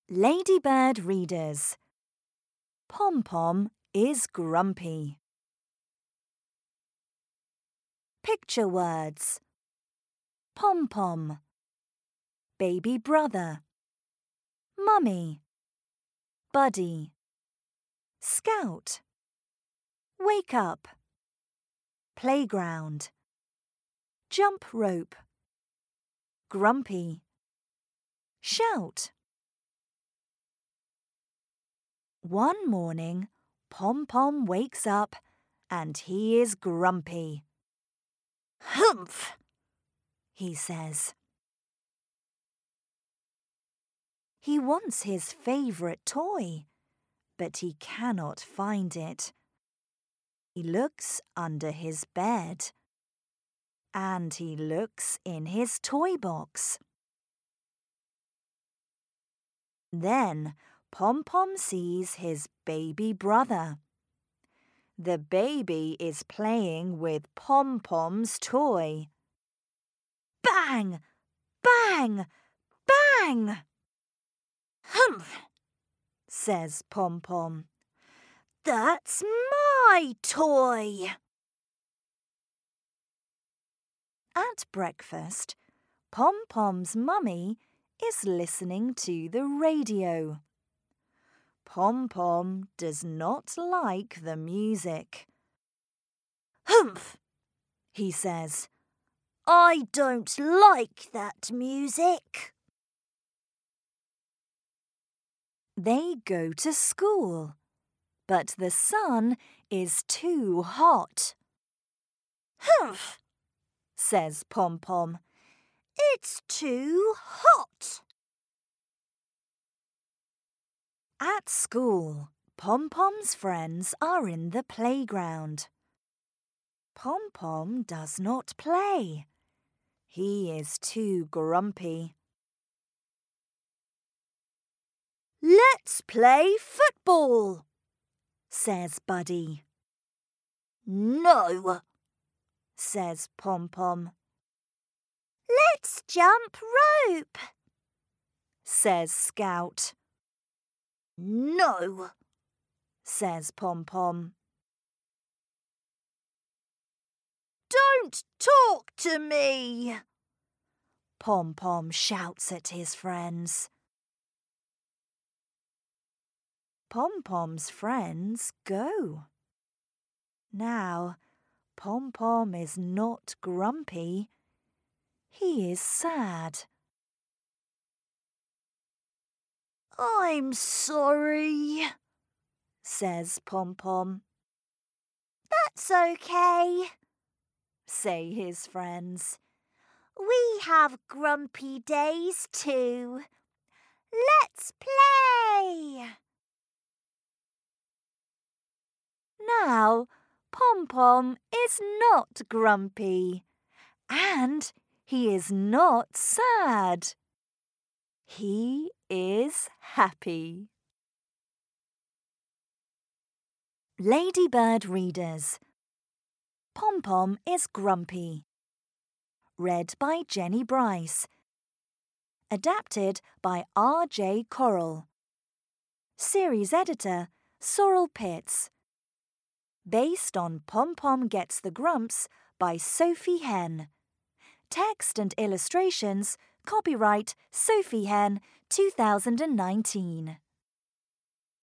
Ladybird readers. Pom-Pom is grumpy. Picture words. Pom-Pom, baby brother, mummy, buddy, scout, wake up, playground, jump rope, grumpy, shout. One morning, Pom-Pom wakes up and he is grumpy. "Humph!" he says. He wants his favourite toy, but he cannot find it. He looks under his bed, and he looks in his toy box. Then Pom-Pom sees his baby brother. The baby is playing with Pom-Pom's toy. Bang! Bang! Bang! "Humph!" says Pom-Pom. "That's my toy!" At breakfast, Pom-Pom's mummy is listening to the radio. Pom-Pom does not like the music. "Humph!" he says. "I don't like that music." They go to school, but the sun is too hot. "Humph!" says Pom-Pom. "It's too hot." At school, Pom-Pom's friends are in the playground. Pom-Pom does not play. He is too grumpy. "Let's play football," says Buddy. "No," says Pom-Pom. "Let's jump rope," says Scout. "No," says Pom-Pom. "Don't talk to me," Pom-Pom shouts at his friends. Pom-Pom's friends go. Now, Pom-Pom is not grumpy. He is sad. "I'm sorry," says Pom-Pom. "That's okay," say his friends. "We have grumpy days too. Let's play." Now, Pom-Pom is not grumpy, and he is not sad. He is happy. Ladybird readers. Pom-Pom is grumpy. Read by Jenny Bryce. Adapted by R.J. Corral. Series editor Sorrel Pitts. Based on Pom-Pom Gets the Grumps by Sophie Henn. Text and illustrations, copyright Sophie Henn, 2019.